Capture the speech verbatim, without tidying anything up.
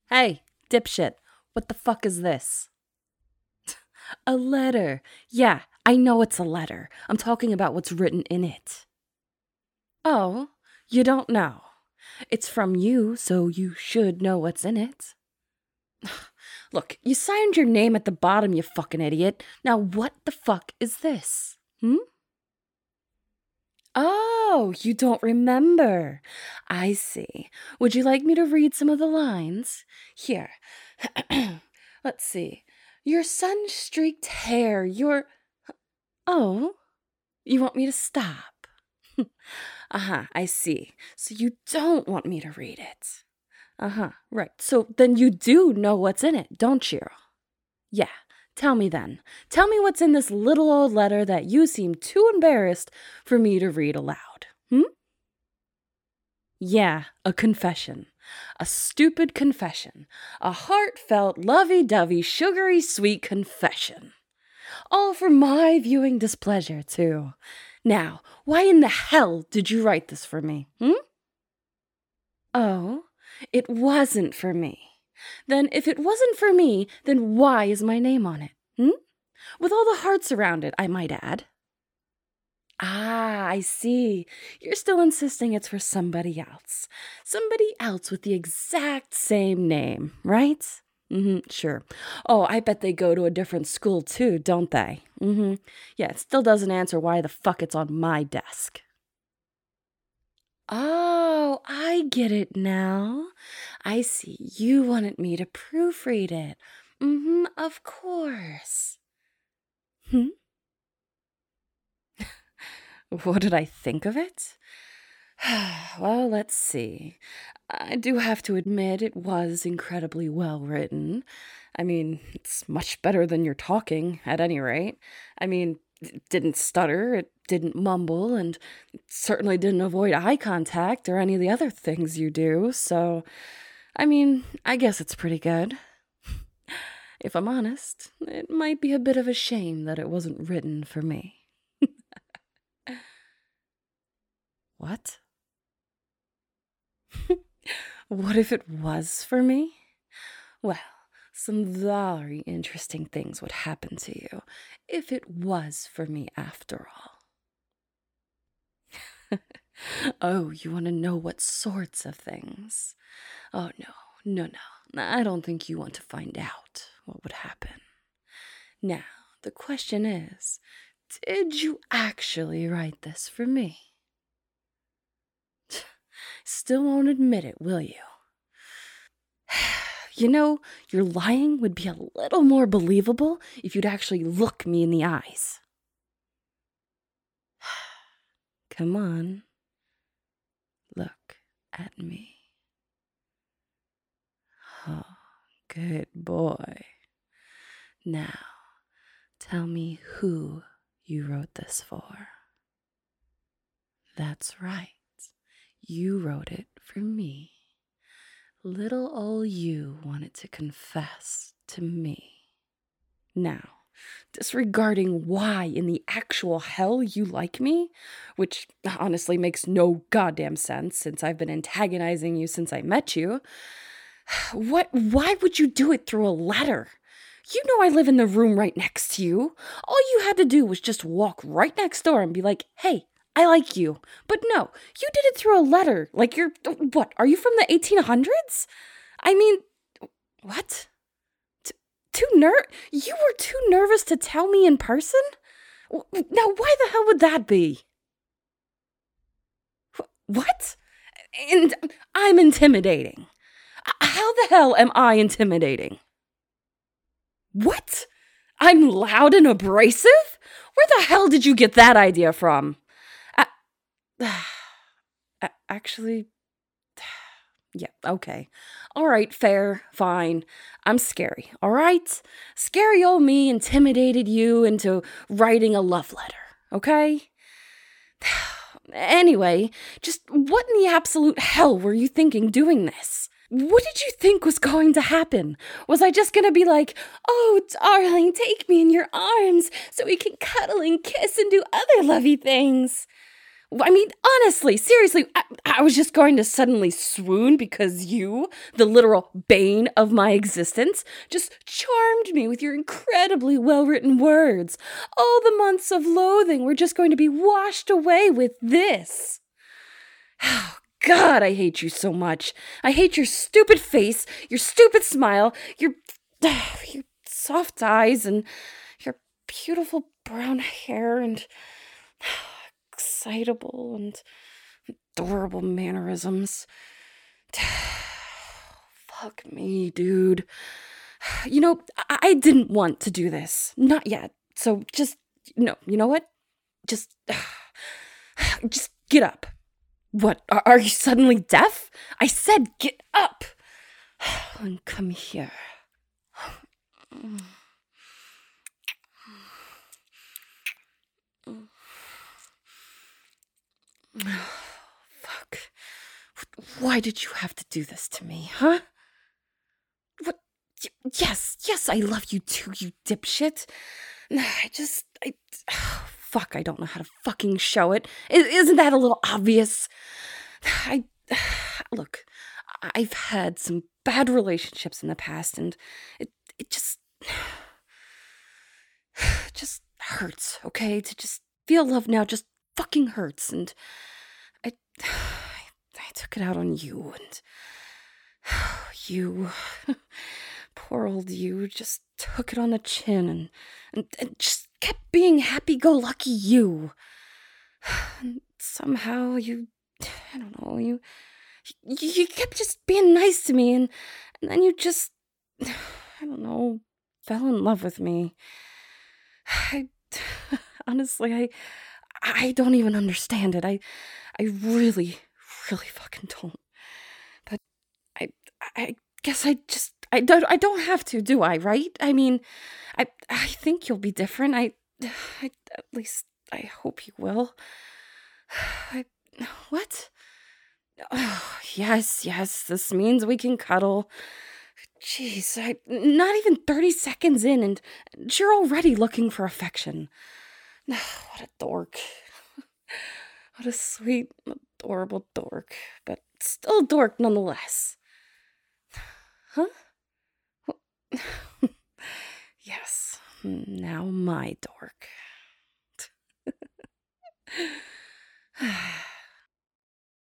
Hey, dipshit, what the fuck is this? A letter. Yeah, I know it's a letter. I'm talking about what's written in it. Oh, you don't know. It's from you, so you should know what's in it. Look, you signed your name at the bottom, you fucking idiot. Now what the fuck is this? Hmm? Oh, you don't remember. I see. Would you like me to read some of the lines? Here. Let's see. Your sun-streaked hair, your... Oh, you want me to stop? Uh-huh, I see. So you don't want me to read it. Uh-huh, right. So then you do know what's in it, don't you? Yeah, tell me then. Tell me what's in this little old letter that you seem too embarrassed for me to read aloud. Hmm? Yeah, a confession. A stupid confession. A heartfelt, lovey-dovey, sugary sweet confession. All for my viewing displeasure, too. Now, why in the hell did you write this for me, hmm? Oh, it wasn't for me. Then if it wasn't for me, then why is my name on it, hmm? With all the hearts around it, I might add. Ah, I see. You're still insisting it's for somebody else. Somebody else with the exact same name, right? Mm-hmm, sure. Oh, I bet they go to a different school too, don't they? Mm-hmm. Yeah, it still doesn't answer why the fuck it's on my desk. Oh, I get it now. I see. You wanted me to proofread it. Mm-hmm, of course. Hmm? What did I think of it? Well, let's see. I do have to admit it was incredibly well written. I mean, it's much better than your talking, at any rate. I mean, it didn't stutter, it didn't mumble, and it certainly didn't avoid eye contact or any of the other things you do, so, I mean, I guess it's pretty good. If I'm honest, it might be a bit of a shame that it wasn't written for me. What? What if it was for me? Well, some very interesting things would happen to you if it was for me after all. Oh, you want to know what sorts of things? Oh, no, no, no. I don't think you want to find out what would happen. Now, the question is, did you actually write this for me? Still won't admit it, will you? You know, your lying would be a little more believable if you'd actually look me in the eyes. Come on. Look at me. Oh, good boy. Now, tell me who you wrote this for. That's right. You wrote it for me. Little old you wanted to confess to me. Now, disregarding why in the actual hell you like me, which honestly makes no goddamn sense since I've been antagonizing you since I met you, what, why would you do it through a letter? You know I live in the room right next to you. All you had to do was just walk right next door and be like, hey, I like you. But no, you did it through a letter. Like you're, what, are you from the eighteen hundreds? I mean, what? T- too ner- You were too nervous to tell me in person? Now, why the hell would that be? What? And I'm intimidating. How the hell am I intimidating? What? I'm loud and abrasive? Where the hell did you get that idea from? Actually, yeah, okay. All right, fair, fine. I'm scary, all right? Scary old me intimidated you into writing a love letter, okay? Anyway, just what in the absolute hell were you thinking doing this? What did you think was going to happen? Was I just gonna be like, oh, darling, take me in your arms so we can cuddle and kiss and do other lovey things? I mean, honestly, seriously, I, I was just going to suddenly swoon because you, the literal bane of my existence, just charmed me with your incredibly well written words. All the months of loathing were just going to be washed away with this. Oh, God, I hate you so much. I hate your stupid face, your stupid smile, your, your soft eyes, and your beautiful brown hair, and excitable and adorable mannerisms. Fuck me, dude. You know, I-, I didn't want to do this. Not yet. So just, no, you know what? Just, just get up. What, are, are you suddenly deaf? I said get up. And come here. Fuck. Why did you have to do this to me, huh? What? Y- yes, yes, I love you too, you dipshit. I just, I, fuck, I don't know how to fucking show it. I- Isn't that a little obvious? I, look, I've had some bad relationships in the past, and it, it just, just hurts, okay? To just feel love now just fucking hurts, and I, I took it out on you, and you, poor old you, just took it on the chin, and, and, and just kept being happy-go-lucky you. And somehow you, I don't know, you, you, you kept just being nice to me, and, and then you just, I don't know, fell in love with me. I, honestly, I, I don't even understand it. I, I really, really fucking don't. But I, I guess I just, I don't, I don't have to, do I? Right? I mean, I, I think you'll be different. I, I at least I hope you will. I, what? Oh, yes, yes. This means we can cuddle. Jeez, I not even thirty seconds in, and you're already looking for affection. What a dork. What a sweet, adorable dork. But still a dork nonetheless. Huh? Yes, now my dork.